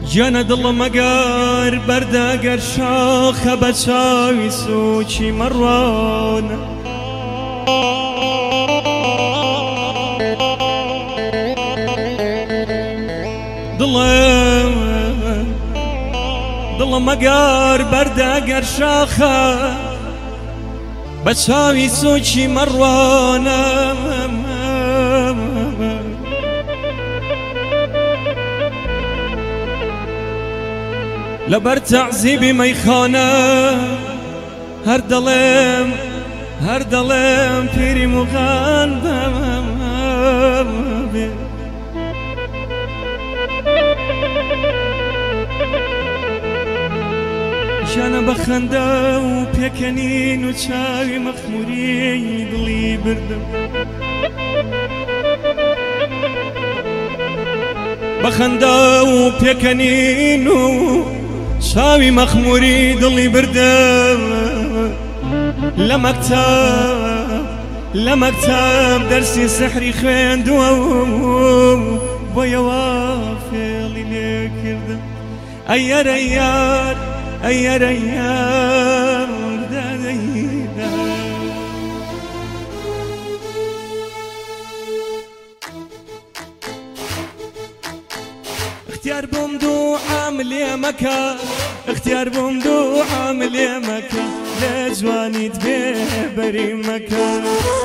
جانا دڵ مەگەر بەردەگەر شاخە بە چاوی سوچی مەڕوانە دڵ مەگەر بەردەگەر شاخە بە چاوی سوچی مەڕوانە لبر تعذیبی میخانه هر دلم پیری مغان جانا بخنده و پیکنین و چاوی مخموری دلی بردم بخنده و پیکنین و شاوی مخموری دلی بردم لمكتب درسي سحري خويندوم بويا فيلي لكردم ايار دايدا اختيار بومدو عامل يا مكان اختيار بومدو عامل يا مكان لجواني تبيبري مكان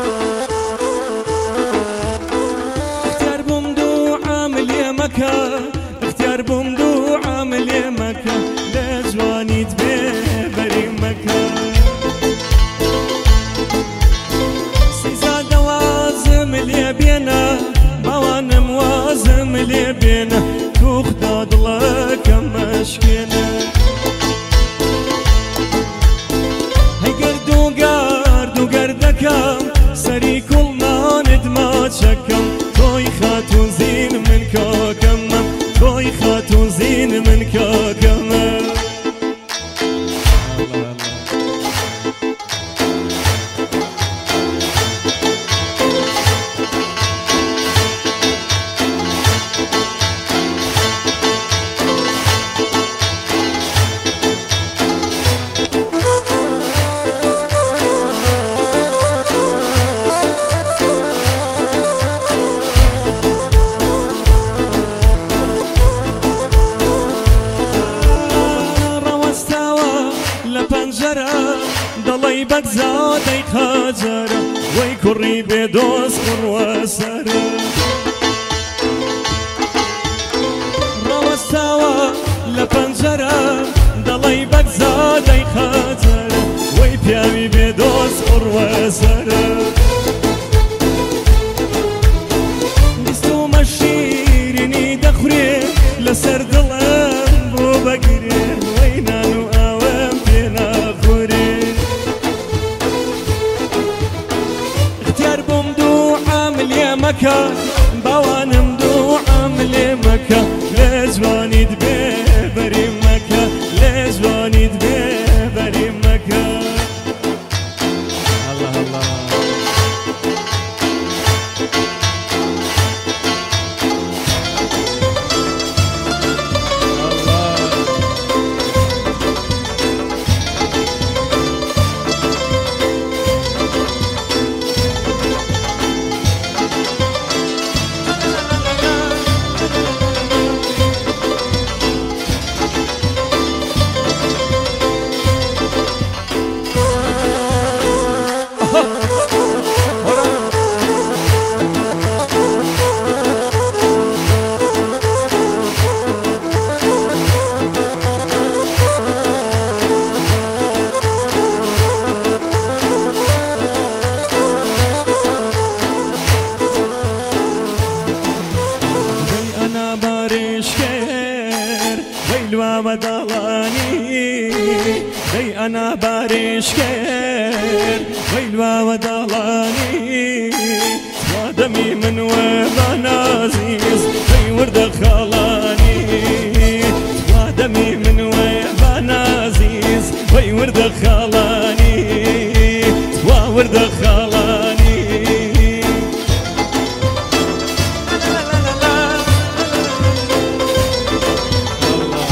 اختيار بومدو عامل يا مكان اختيار بومدو عامل يا مكان لجواني تبيبري مكان سيزاد وازم اللي بينا موان موازم اللي بينا تخداد لك مشكلة هي قردو قردكم سري كل ما ندمات شكم توي خاتون زين من كاكم توي خاتون زين من كاكم دڵی بەگزادەی خاجەرە وەی کوڕی بێدۆست کوڕوەسەرە ڕەوەستاوە لە پەنجەرە دڵی بەگزادەی خاجەرە وەی پیاوی بێدۆست کوڕوەسەرە بیستومە شیرینی دەخورێ لەسەر دڵم بۆ بەگرێ وەی نان و ئاوەم پێ ناخورێ مكان بوانم دو عامل مكان لجواني تبيبري مكان لجواني تبيبري مكان الله الله دي أنا بارشكر ويلوا ودلاني ودمي من وبان عزيز في ورد خلاني ودمي من وبان عزيز في ورد خلاني وورد خلاني الله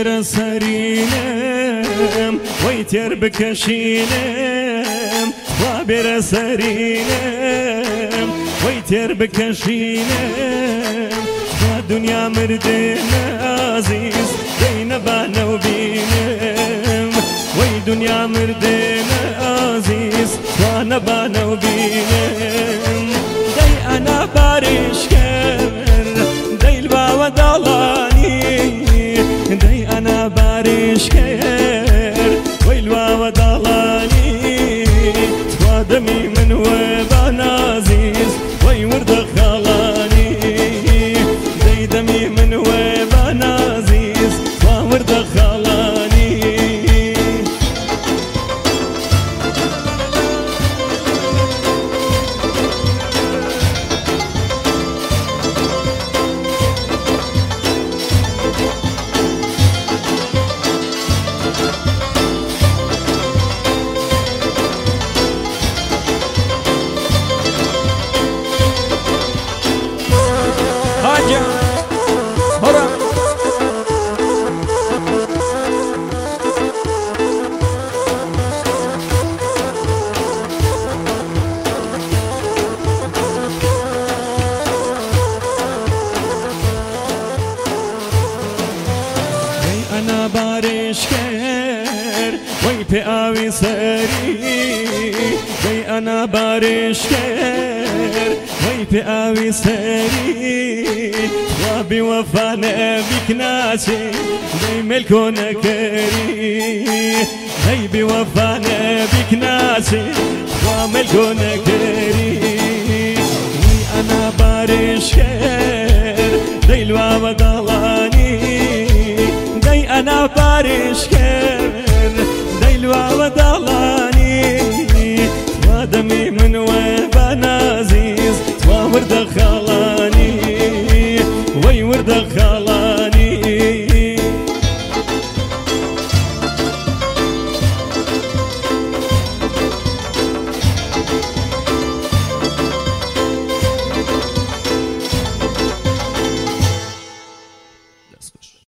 بێرە سەرینم وەی تێر بکەشینم وا بێرە سەرینم وەی تێر بکەشینم وا دنیا مردێنە عزیز دەی نەبانە و بینم وەی دنیا مردێنە عزیز وا نەبانە و بینم دەی ئەنا بارشکەر دەی باوە داڵانی دەی ئەنا بارشکەر وەی باوە داڵانی توا دەمی من وێ بانازیز وەی وردە خاڵانی دەی دەمی من وێ بانازیز توا وردە خاڵانی ئەنا بارشکەر وەی پێ ئاوی سەری دەی ئەنا بارشکەر وەی پێ ئاوی سەری وا بێوەفا نەبیک ناچێ دەی مێلکۆ نەکەری دەی بێوەفا نەبیک ناچێ وا مێلکۆ نەکەری وی ئەنا بارشکەر دەی لواوە داڵانی ئەنا بارشکەر دەی لواوە داڵانی